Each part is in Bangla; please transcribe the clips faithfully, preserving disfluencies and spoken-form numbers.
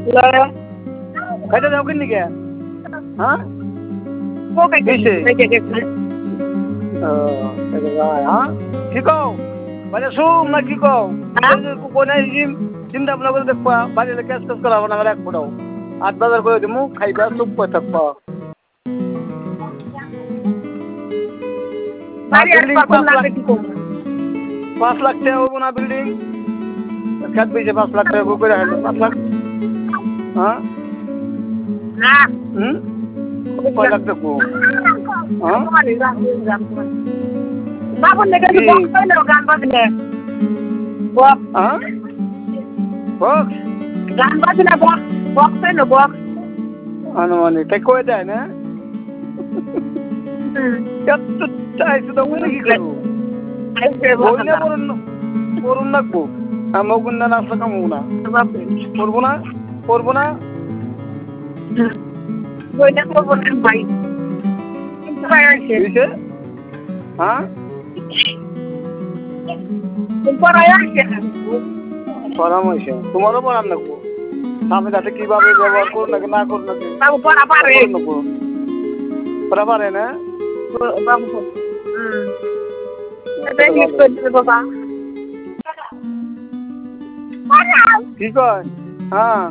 খাইতে যাও কিনি কে হ্যাঁ ও খাইতে খাইতে গেছে ও হ্যাঁ কি কও মানে শুম না কি কও কোনে জিম চিন্তা ভাবনা করে দেখবা বাড়িতে ক্যাশ ক্যাশ করাবো না এক ফোটাও আট বাজার করে দিমু খাইবা চুপ করে থাকবা পাঁচ লাখ টাকা হবো না বিল্ডিং খেত বেঁচে পাঁচ লাখ টাকা করে হারলো পাঁচ লাখ হ্যাঁ হুম কয় লাখ টাকা হ্যাঁ বাবুর লেগে বক্স হইলো গান বাজলে বক্স হ্যাঁ বক্স গান বাজলে বক্স বক্স হইলো বক্স আনুমানিক তাই কয়ে দেয় না এত চাইছে তো উনি কি করবো বললে করুন করুন রাখবো আমার কোনটা নাস্তা কামবো না করবো না করবো না বইটা করবো না ভাই হ্যাঁ পরামর্শ তোমারও পড়ান রাখবো স্বামী সাথে কিভাবে ব্যবহার করুন নাকি না করুন নাকি পড়া পারে না কি কয় হ্যাঁ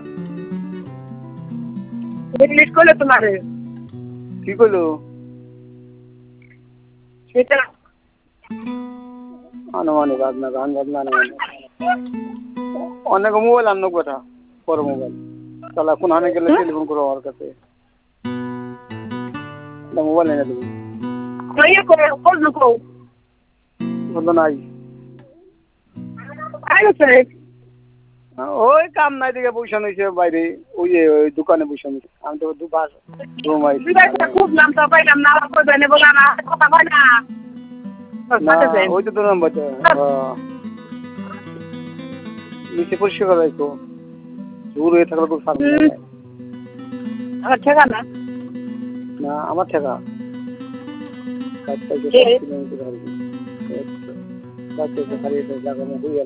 ইংলিশ করলে তোমার কি করলো সেটা আনুমানিক আপনার গান বাজনা আনুমানিক অনেক মোবাইল আনো কথা বড় মোবাইল তাহলে এখন হানে গেলে টেলিফোন করো ওর কাছে মোবাইল এনে দেবো বললো নাই ওই কাম নাই দিকে বসে নিয়েছে বাইরে ওই যে ওই দোকানে বসে নিয়েছে আমি তো দুবার ঘুমাই খুব নাম তো পাইলাম না বলা না কথা কয় না ওই তো দু নম্বর নিচে পরিষ্কার করা যাইতো দূর হয়ে থাকলে খুব সামনে আমার ঠেকা না না আমার ঠেকা